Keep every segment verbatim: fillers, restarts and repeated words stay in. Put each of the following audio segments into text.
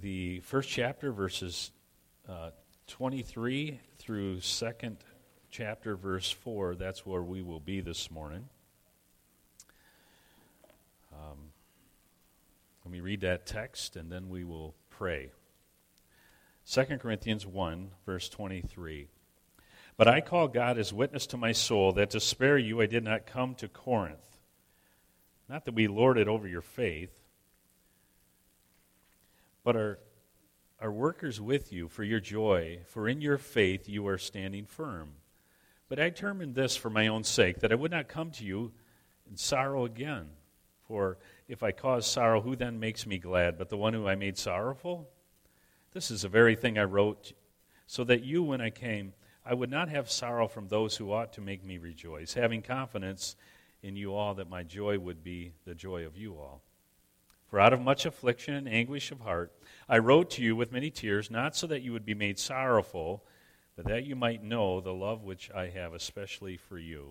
the first chapter, verses uh, twenty-three through second chapter, verse four. That's where we will be this morning. Um, let me read that text, and then we will pray. Second Corinthians one, verse twenty-three. But I call God as witness to my soul that to spare you I did not come to Corinth. Not that we lord it over your faith, but are, are workers with you for your joy, for in your faith you are standing firm. But I determined this for my own sake, that I would not come to you in sorrow again. For if I cause sorrow, who then makes me glad, but the one who I made sorrowful? This is the very thing I wrote, so that you, when I came, I would not have sorrow from those who ought to make me rejoice, having confidence in you all that my joy would be the joy of you all. For out of much affliction and anguish of heart, I wrote to you with many tears, not so that you would be made sorrowful, but that you might know the love which I have especially for you.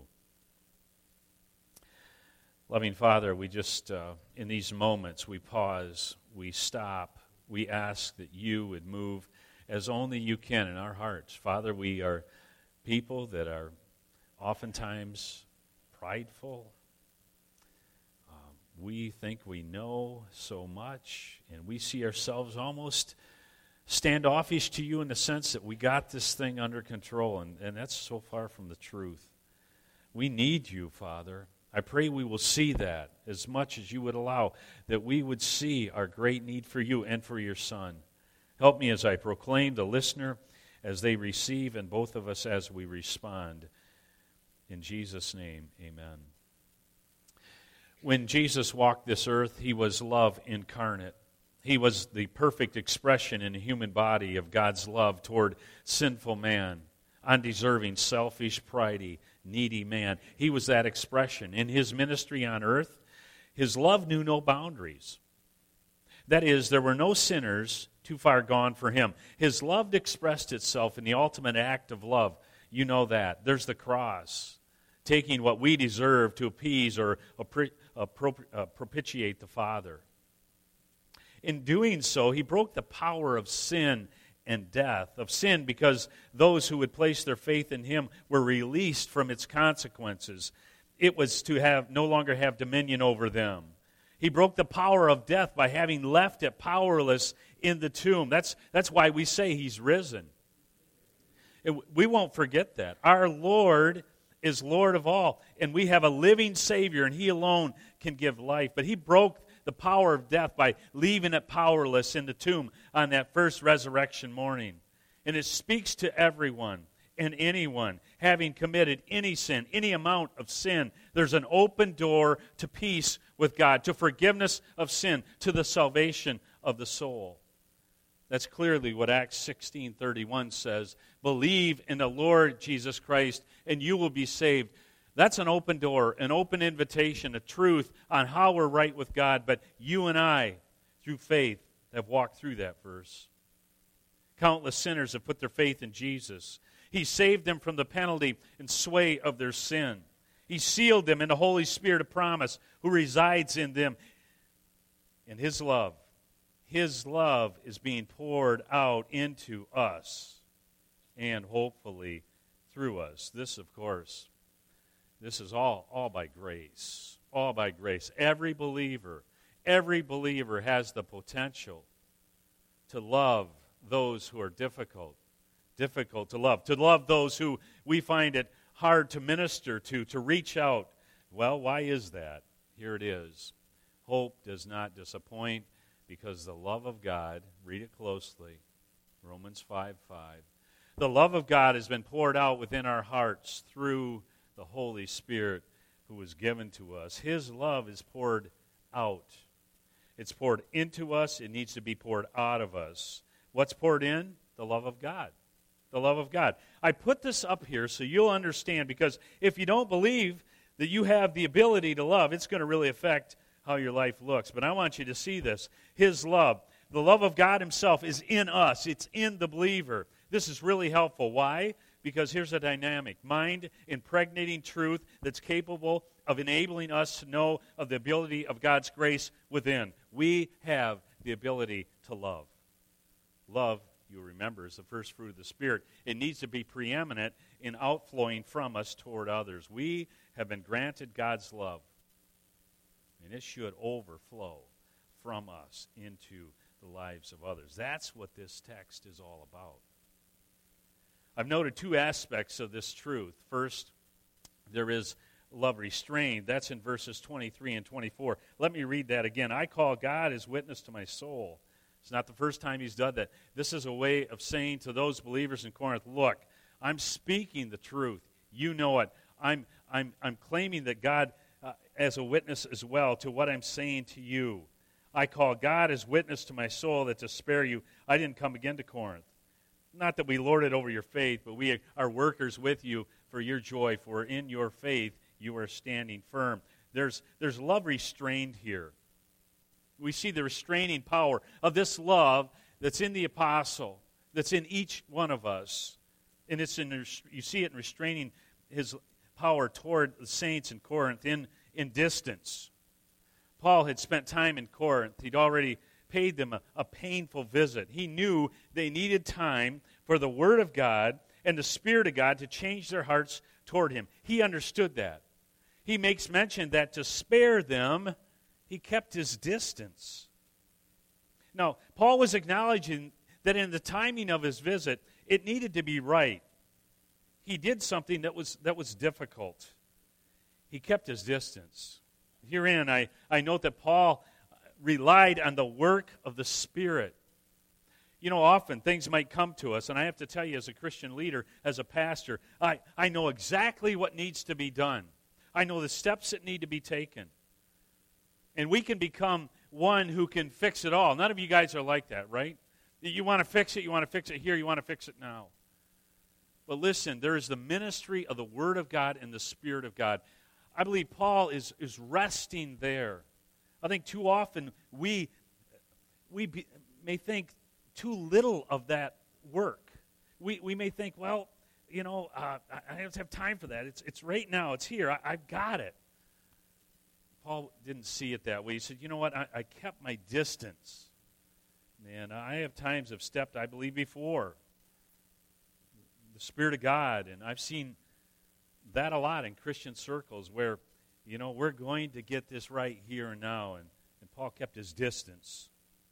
Loving Father, we just, uh, in these moments, we pause, we stop, we ask that you would move as only you can in our hearts. Father, we are people that are oftentimes prideful. Um, we think we know so much, and we see ourselves almost standoffish to you in the sense that we got this thing under control, and, and that's so far from the truth. We need you, Father. I pray we will see that as much as you would allow, that we would see our great need for you and for your Son. Help me as I proclaim, the listener as they receive, and both of us as we respond. In Jesus' name, amen. When Jesus walked this earth, he was love incarnate. He was the perfect expression in the human body of God's love toward sinful man, undeserving, selfish, pridey, needy man. He was that expression. In his ministry on earth, his love knew no boundaries. That is, there were no sinners too far gone for him. His love expressed itself in the ultimate act of love. You know that. There's the cross, taking what we deserve to appease or propitiate the Father. In doing so, he broke the power of sin and death, of sin because those who would place their faith in him were released from its consequences. It was to have no longer have dominion over them. He broke the power of death by having left it powerless in the tomb. That's, that's why we say he's risen. It, we won't forget that. Our Lord is Lord of all, and we have a living Savior, and he alone can give life. But he broke the power of death by leaving it powerless in the tomb on that first resurrection morning. And it speaks to everyone and anyone having committed any sin, any amount of sin. There's an open door to peace with God, to forgiveness of sin, to the salvation of the soul. That's clearly what Acts sixteen thirty-one says. Believe in the Lord Jesus Christ and you will be saved. That's an open door, an open invitation, a truth on how we're right with God. But you and I, through faith, have walked through that verse. Countless sinners have put their faith in Jesus. He saved them from the penalty and sway of their sin. He sealed them in the Holy Spirit of promise who resides in them. And his love, his love is being poured out into us and hopefully through us. This, of course, This is all, all by grace, all by grace. Every believer, every believer has the potential to love those who are difficult, difficult to love, to love those who we find it hard to minister to, to reach out. Well, why is that? Here it is. Hope does not disappoint because the love of God, read it closely, Romans five five. The love of God has been poured out within our hearts through the Holy Spirit who was given to us. His love is poured out. It's poured into us. It needs to be poured out of us. What's poured in? The love of God. The love of God. I put this up here so you'll understand, because if you don't believe that you have the ability to love, it's going to really affect how your life looks. But I want you to see this. His love. The love of God himself is in us. It's in the believer. This is really helpful. Why? Because here's a dynamic. Mind impregnating truth that's capable of enabling us to know of the ability of God's grace within. We have the ability to love. Love, you remember, is the first fruit of the Spirit. It needs to be preeminent in outflowing from us toward others. We have been granted God's love, and it should overflow from us into the lives of others. That's what this text is all about. I've noted two aspects of this truth. First, there is love restrained. That's in verses twenty-three and twenty-four. Let me read that again. I call God as witness to my soul. It's not the first time he's done that. This is a way of saying to those believers in Corinth, look, I'm speaking the truth. You know it. I'm, I'm, I'm claiming that God uh, as a witness as well to what I'm saying to you. I call God as witness to my soul that to spare you, I didn't come again to Corinth. Not that we lord it over your faith, but we are workers with you for your joy, for in your faith you are standing firm. There's, there's love restrained here. We see the restraining power of this love that's in the apostle, that's in each one of us. And it's in, you see it in restraining his power toward the saints in Corinth in, in distance. Paul had spent time in Corinth. He'd already paid them a, a painful visit. He knew they needed time for the Word of God and the Spirit of God to change their hearts toward Him. He understood that. He makes mention that to spare them, he kept his distance. Now, Paul was acknowledging that in the timing of his visit, it needed to be right. He did something that was, that was difficult. He kept his distance. Herein, I, I note that Paul relied on the work of the Spirit. You know, often things might come to us, and I have to tell you as a Christian leader, as a pastor, I, I know exactly what needs to be done. I know the steps that need to be taken. And we can become one who can fix it all. None of you guys are like that, right? You want to fix it, you want to fix it here, you want to fix it now. But listen, there is the ministry of the Word of God and the Spirit of God. I believe Paul is, is resting there. I think too often we, we be, may think too little of that work. We, we may think, well, you know, uh, I don't have time for that. It's, it's right now. It's here. I, I've got it. Paul didn't see it that way. He said, you know what? I, I kept my distance. And I have times have stepped, I believe, before the Spirit of God. And I've seen that a lot in Christian circles where, you know, we're going to get this right here and now. And, and Paul kept his distance.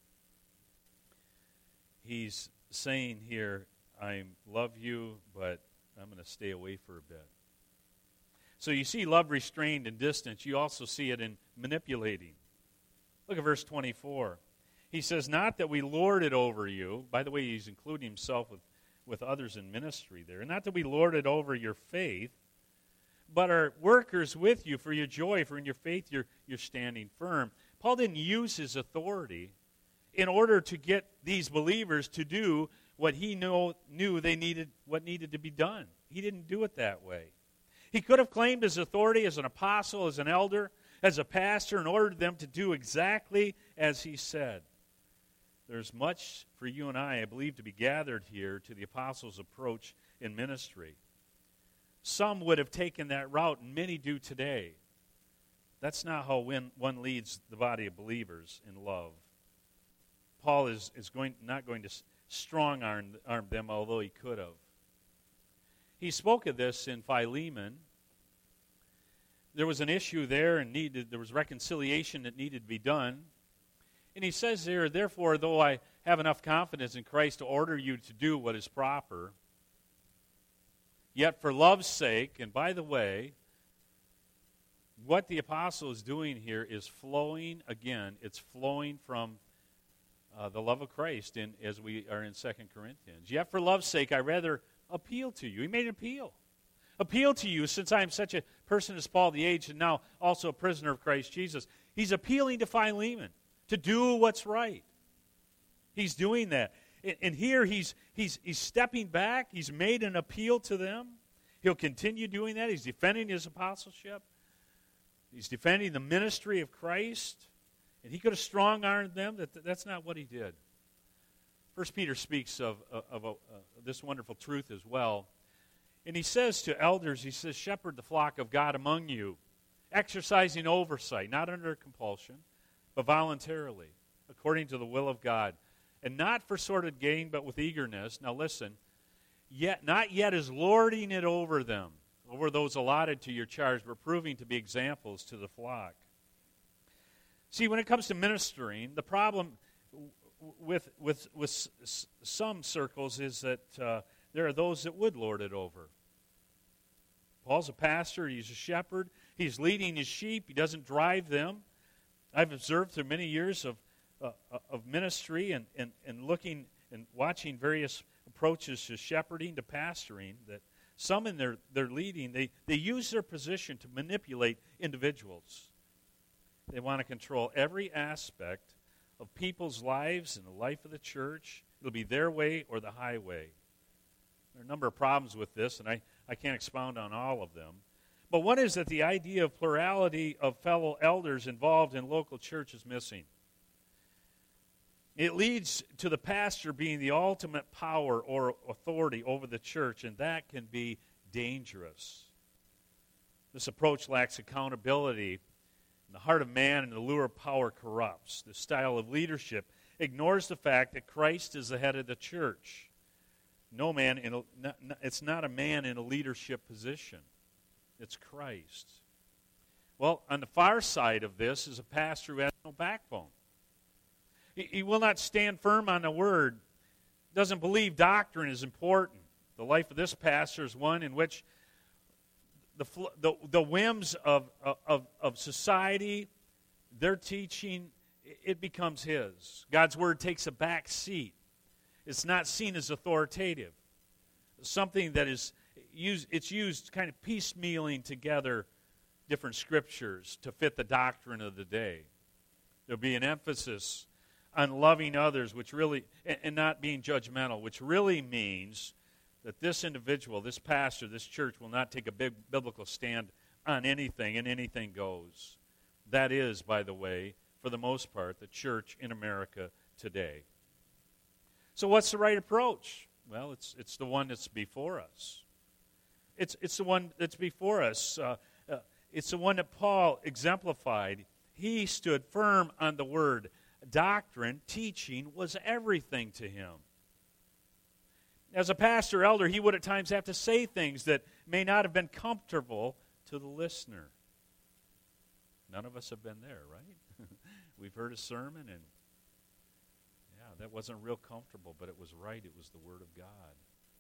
He's saying here, I love you, but I'm going to stay away for a bit. So you see love restrained and distance. You also see it in manipulating. Look at verse twenty-four. He says, not that we lord it over you. By the way, he's including himself with, with others in ministry there. Not that we lord it over your faith, but are workers with you for your joy, for in your faith you're, you're standing firm. Paul didn't use his authority in order to get these believers to do what he know, knew they needed, what needed to be done. He didn't do it that way. He could have claimed his authority as an apostle, as an elder, as a pastor, and ordered them to do exactly as he said. There's much for you and I, I believe, to be gathered here to the apostles' approach in ministry. Some would have taken that route, and many do today. That's not how one leads the body of believers in love. Paul is, is going, not going to strong-arm arm them, although he could have. He spoke of this in Philemon. There was an issue there, and needed there was reconciliation that needed to be done. And he says there, therefore, though I have enough confidence in Christ to order you to do what is proper, yet for love's sake, and by the way, what the apostle is doing here is flowing, again, it's flowing from uh, the love of Christ in, as we are in Second Corinthians. Yet for love's sake, I rather appeal to you. He made an appeal. Appeal to you, since I am such a person as Paul the aged, and now also a prisoner of Christ Jesus. He's appealing to Philemon to do what's right. He's doing that. And, and here he's, he's, he's stepping back. He's made an appeal to them. He'll continue doing that. He's defending his apostleship. He's defending the ministry of Christ. And he could have strong-armed them. That, that's not what he did. First Peter speaks of, of, of uh, this wonderful truth as well. And he says to elders, he says, shepherd the flock of God among you, exercising oversight, not under compulsion, but voluntarily, according to the will of God, and not for sordid gain, but with eagerness. Now listen, yet not yet is lording it over them, over those allotted to your charge, but proving to be examples to the flock. See, when it comes to ministering, the problem with with with some circles is that uh, there are those that would lord it over. Paul's a pastor, he's a shepherd, he's leading his sheep, he doesn't drive them. I've observed through many years of uh, of ministry and, and, and looking and watching various approaches to shepherding, to pastoring, that some in their, their leading, they, they use their position to manipulate individuals. They want to control every aspect of people's lives and the life of the church. It'll be their way or the highway. There are a number of problems with this, and I, I can't expound on all of them. But one is that the idea of plurality of fellow elders involved in local church is missing. It leads to the pastor being the ultimate power or authority over the church, and that can be dangerous. This approach lacks accountability. In the heart of man, and the lure of power corrupts. This style of leadership ignores the fact that Christ is the head of the church. No man in a, not, it's not a man in a leadership position. It's Christ. Well, on the far side of this is a pastor who has no backbone. He, he will not stand firm on the word. Doesn't believe doctrine is important. The life of this pastor is one in which The, the, the whims of, of, of society, their teaching, it becomes his. God's word takes a back seat. It's not seen as authoritative. Something that is used, it's used kind of piecemealing together different scriptures to fit the doctrine of the day. There'll be an emphasis on loving others, which really, and, and not being judgmental, which really means that this individual, this pastor, this church will not take a big biblical stand on anything, and anything goes. That is, by the way, for the most part, the church in America today. So what's the right approach? Well, it's it's the one that's before us. It's it's the one that's before us. Uh, uh, it's the one that Paul exemplified. He stood firm on the word. Doctrine, teaching, was everything to him. As a pastor elder, he would at times have to say things that may not have been comfortable to the listener. None of us have been there, right? We've heard a sermon, and yeah, that wasn't real comfortable, but it was right. It was the Word of God.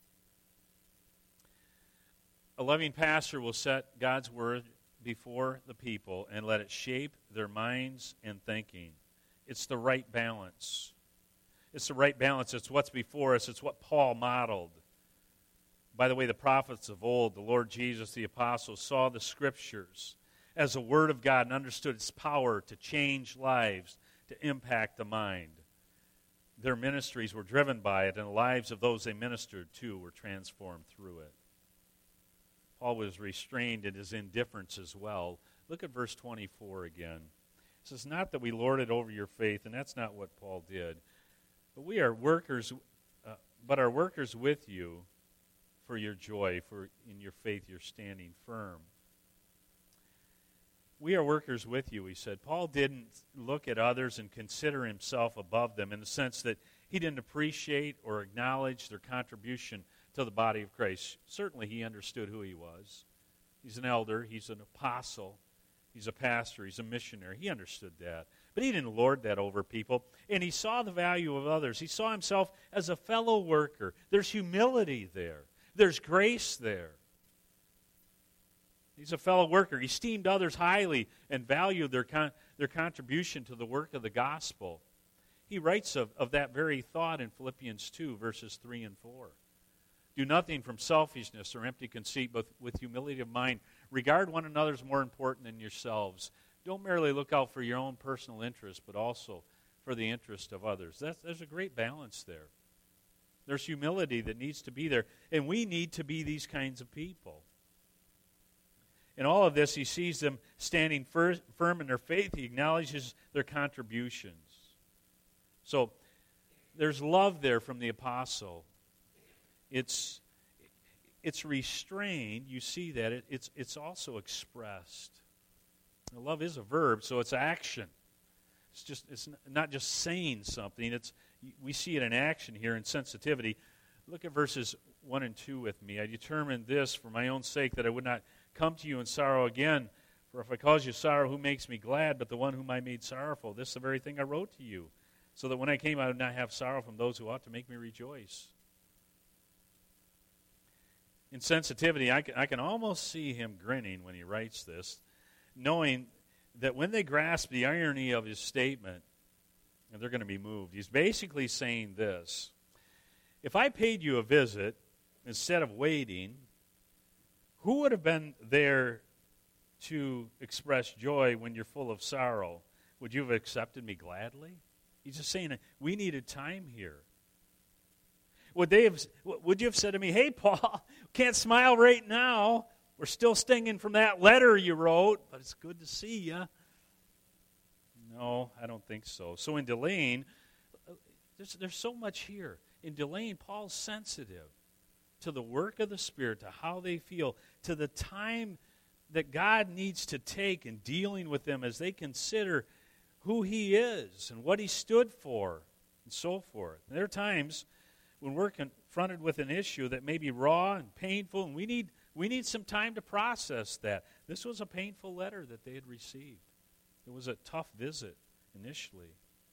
A loving pastor will set God's Word before the people and let it shape their minds and thinking. It's the right balance. It's the right balance. It's what's before us. It's what Paul modeled. By the way, the prophets of old, the Lord Jesus, the apostles, saw the Scriptures as the Word of God and understood its power to change lives, to impact the mind. Their ministries were driven by it, and the lives of those they ministered to were transformed through it. Paul was restrained in his indifference as well. Look at verse twenty-four again. It says, not that we lord it over your faith, and that's not what Paul did. But we are workers, uh, but are workers with you for your joy, for in your faith you're standing firm. We are workers with you, he said. Paul didn't look at others and consider himself above them in the sense that he didn't appreciate or acknowledge their contribution to the body of Christ. Certainly he understood who he was. He's an elder, he's an apostle, he's a pastor, he's a missionary. He understood that. But he didn't lord that over people. And he saw the value of others. He saw himself as a fellow worker. There's humility there. There's grace there. He's a fellow worker. He esteemed others highly and valued their con- their contribution to the work of the gospel. He writes of, of that very thought in Philippians two, verses three and four. Do nothing from selfishness or empty conceit, but with humility of mind. Regard one another as more important than yourselves. Don't merely look out for your own personal interest, but also for the interest of others. That's, there's a great balance there. There's humility that needs to be there, and we need to be these kinds of people. In all of this, he sees them standing fir- firm in their faith. He acknowledges their contributions. So there's love there from the apostle. It's it's restrained. You see that. It, it's it's also expressed. Love is a verb, so it's action. It's just it's not just saying something. It's we see it in action here in sensitivity. Look at verses one and two with me. I determined this for my own sake, that I would not come to you in sorrow again. For if I cause you sorrow, who makes me glad but the one whom I made sorrowful? This is the very thing I wrote to you, so that when I came I would not have sorrow from those who ought to make me rejoice. In sensitivity, I can, I can almost see him grinning when he writes this, knowing that when they grasp the irony of his statement, they're going to be moved. He's basically saying this: if I paid you a visit instead of waiting, who would have been there to express joy when you're full of sorrow? Would you have accepted me gladly? He's just saying we needed time here. Would they have? Would you have said to me, "Hey, Paul, can't smile right now. We're still stinging from that letter you wrote, but it's good to see you"? No, I don't think so. So in delaying, there's, there's so much here. In delaying, Paul's sensitive to the work of the Spirit, to how they feel, to the time that God needs to take in dealing with them as they consider who he is and what he stood for and so forth. And there are times when we're confronted with an issue that may be raw and painful, and we need, we need some time to process that. This was a painful letter that they had received. It was a tough visit initially.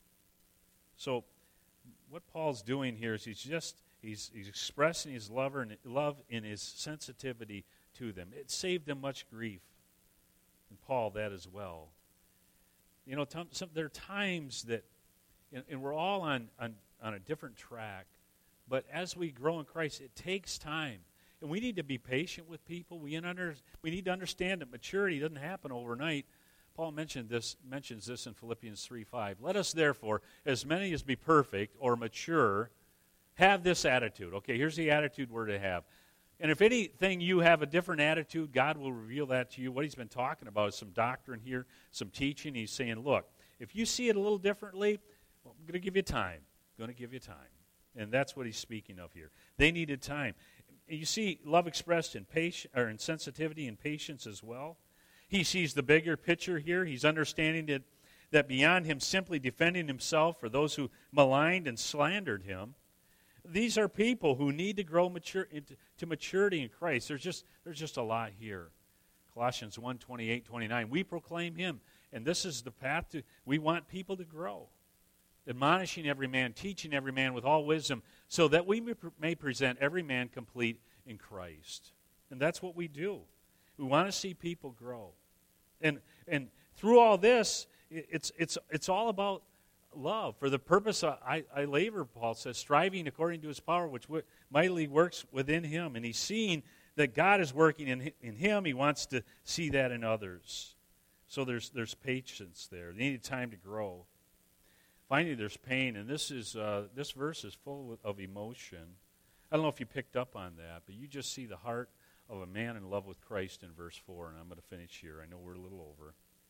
So what Paul's doing here is he's just he's he's expressing his love and love in his sensitivity to them. It saved them much grief, and Paul that as well. You know, t- some, there are times that, and, and we're all on, on on a different track, but as we grow in Christ, it takes time, and we need to be patient with people. We under, we need to understand that maturity doesn't happen overnight. Paul mentioned this, mentions this in Philippians three five. Let us therefore, as many as be perfect or mature, have this attitude. Okay, here's the attitude we're to have. And if anything you have a different attitude, God will reveal that to you. What he's been talking about is some doctrine here, some teaching. He's saying, look, if you see it a little differently, well, I'm going to give you time. I'm going to give you time. And that's what he's speaking of here. They needed time. You see love expressed in patience, or in sensitivity and patience as well. He sees the bigger picture here. He's understanding that, that beyond him simply defending himself for those who maligned and slandered him, these are people who need to grow mature, into, to maturity in Christ. There's just, there's just a lot here. Colossians one twenty-eight, twenty-nine, we proclaim him, and this is the path to, we want people to grow. Admonishing every man, teaching every man with all wisdom, so that we may present every man complete in Christ. And that's what we do. We want to see people grow. And and through all this, it's it's it's all about love. For the purpose of, I, I labor, Paul says, striving according to his power, which w- mightily works within him. And he's seeing that God is working in, in him. He wants to see that in others. So there's there's patience there. They need time to grow. Finally, there's pain. And this is uh, this verse is full of emotion. I don't know if you picked up on that, but you just see the heart of a man in love with Christ in verse four, and I'm going to finish here. I know we're a little over.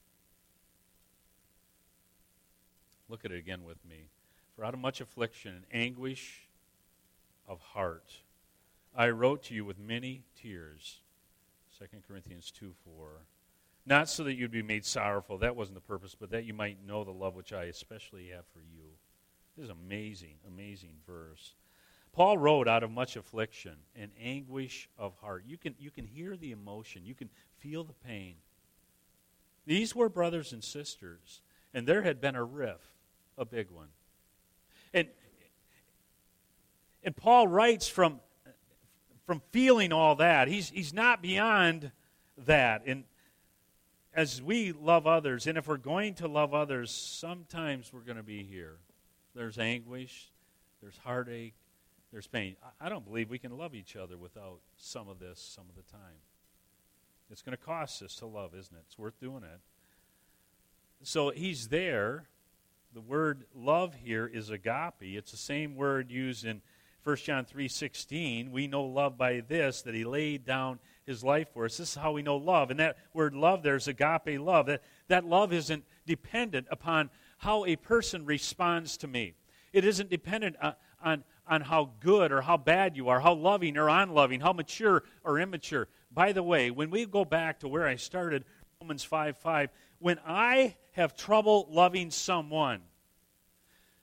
Look at it again with me. For out of much affliction and anguish of heart, I wrote to you with many tears. Second Corinthians two four. Not so that you'd be made sorrowful, that wasn't the purpose, but that you might know the love which I especially have for you. This is amazing, amazing verse. Paul wrote out of much affliction and anguish of heart. You can, you can hear the emotion. You can feel the pain. These were brothers and sisters, and there had been a rift, a big one. And, and Paul writes from, from feeling all that. He's, he's not beyond that. And as we love others, and if we're going to love others, sometimes we're going to be here. There's anguish, there's heartache, there's pain. I don't believe we can love each other without some of this some of the time. It's going to cost us to love, isn't it? It's worth doing it. So he's there. The word love here is agape. It's the same word used in First John three sixteen. We know love by this, that he laid down his life for us. This is how we know love. And that word love there is agape love. That, that love isn't dependent upon how a person responds to me. It isn't dependent on, on, on how good or how bad you are, how loving or unloving, how mature or immature. By the way, when we go back to where I started, Romans five five, when I have trouble loving someone,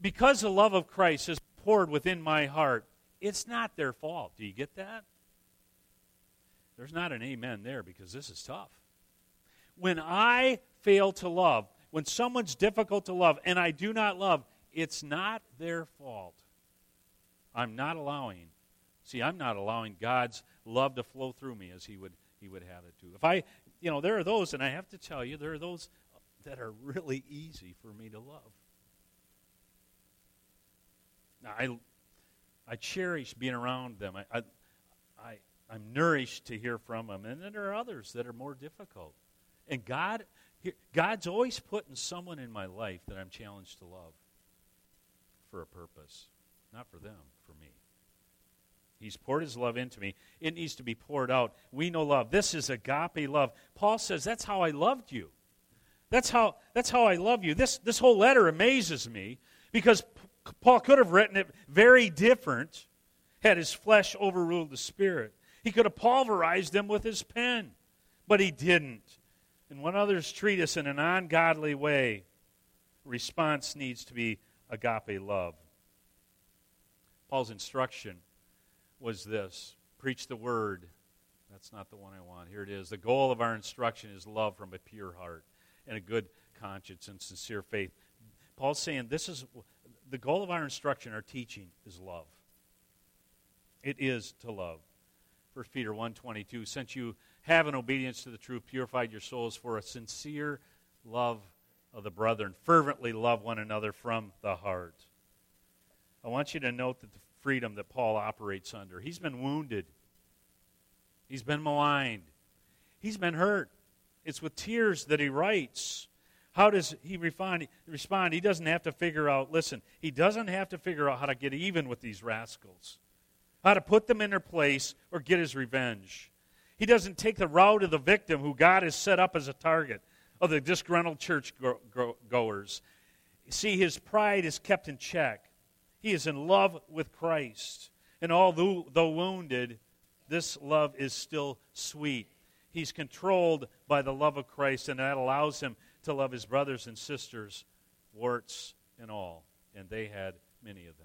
because the love of Christ is poured within my heart, it's not their fault. Do you get that? There's not an amen there because this is tough. When I fail to love, when someone's difficult to love and I do not love, it's not their fault. I'm not allowing, see, I'm not allowing God's love to flow through me as he would he would have it to. If I, you know, there are those, and I have to tell you, there are those that are really easy for me to love. Now, I, I cherish being around them. I, I, I, I'm nourished to hear from them. And then there are others that are more difficult. And God, God's always putting someone in my life that I'm challenged to love for a purpose. Not for them, for me. He's poured his love into me. It needs to be poured out. We know love. This is agape love. Paul says, that's how I loved you. That's how, that's how I love you. This, this whole letter amazes me because Paul could have written it very different had his flesh overruled the Spirit. He could have pulverized them with his pen, but he didn't. And when others treat us in an ungodly way, response needs to be agape love. Paul's instruction was this: preach the word. That's not the one I want. Here it is. The goal of our instruction is love from a pure heart and a good conscience and sincere faith. Paul's saying this is the goal of our instruction, our teaching, is love. It is to love. First Peter one twenty-two, since you have in obedience to the truth purified your souls for a sincere love of the brethren, fervently love one another from the heart. I want you to note that the freedom that Paul operates under. He's been wounded. He's been maligned. He's been hurt. It's with tears that he writes. How does he respond? He doesn't have to figure out, listen, he doesn't have to figure out how to get even with these rascals, how to put them in their place or get his revenge. He doesn't take the route of the victim who God has set up as a target of the disgruntled church goers. See, his pride is kept in check. He is in love with Christ. And although though wounded, this love is still sweet. He's controlled by the love of Christ, and that allows him to love his brothers and sisters, warts and all. And they had many of them.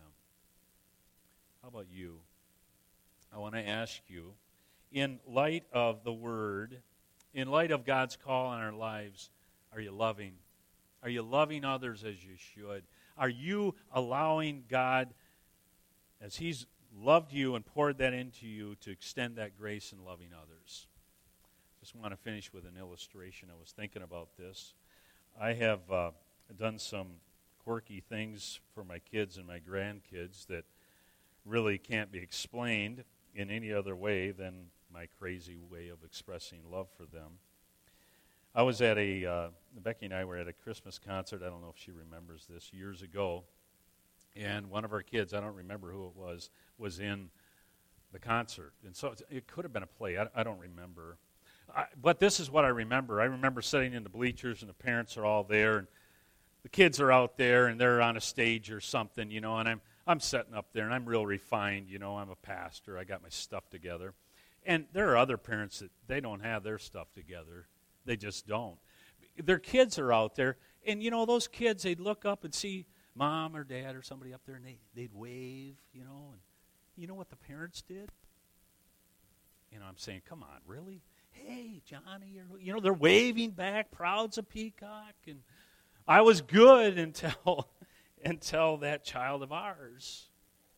How about you? I want to ask you, in light of the Word, in light of God's call on our lives, are you loving? Are you loving others as you should? Are you allowing God, as he's loved you and poured that into you, to extend that grace in loving others? Just want to finish with an illustration. I was thinking about this. I have uh, done some quirky things for my kids and my grandkids that really can't be explained in any other way than my crazy way of expressing love for them. I was at a, uh, Becky and I were at a Christmas concert, I don't know if she remembers this, years ago, and one of our kids, I don't remember who it was, was in the concert. And so it could have been a play, I, I don't remember. I, but this is what I remember. I remember sitting in the bleachers and the parents are all there, and the kids are out there, and they're on a stage or something, you know, and I'm I'm sitting up there, and I'm real refined, you know, I'm a pastor, I got my stuff together. And there are other parents that they don't have their stuff together. They just don't. Their kids are out there, and, you know, those kids, they'd look up and see mom or dad or somebody up there, and they, they'd wave, you know. And you know what the parents did? You know, I'm saying, come on, really? Hey, Johnny. Or, you know, they're waving back, proud's a peacock. And I was good until, until that child of ours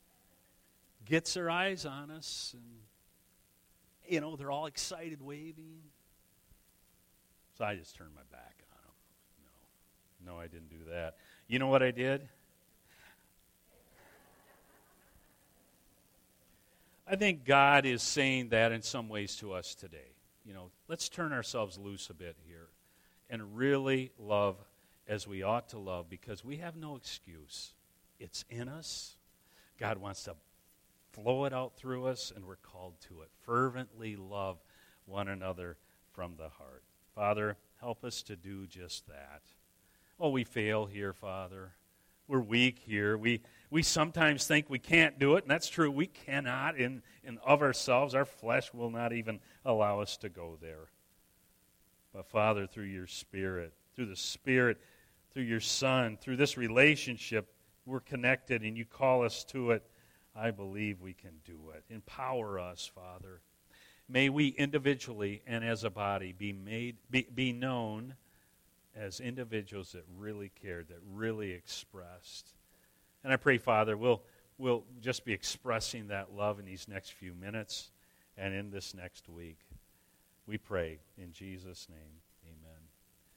gets their eyes on us, and, you know, they're all excited, waving. So I just turned my back on them. No, no, I didn't do that. You know what I did? I think God is saying that in some ways to us today. You know, let's turn ourselves loose a bit here and really love as we ought to love, because we have no excuse. It's in us. God wants to flow it out through us, and we're called to it. Fervently love one another from the heart. Father, help us to do just that. Oh, we fail here, Father. We're weak here. We we sometimes think we can't do it, and that's true. We cannot in, in of ourselves. Our flesh will not even allow us to go there. But Father, through your Spirit, through the Spirit, through your Son, through this relationship we're connected and you call us to it, I believe we can do it. Empower us, Father. May we individually and as a body be made, be, be known as individuals that really cared, that really expressed. And I pray, Father, we'll, we'll just be expressing that love in these next few minutes and in this next week. We pray in Jesus' name.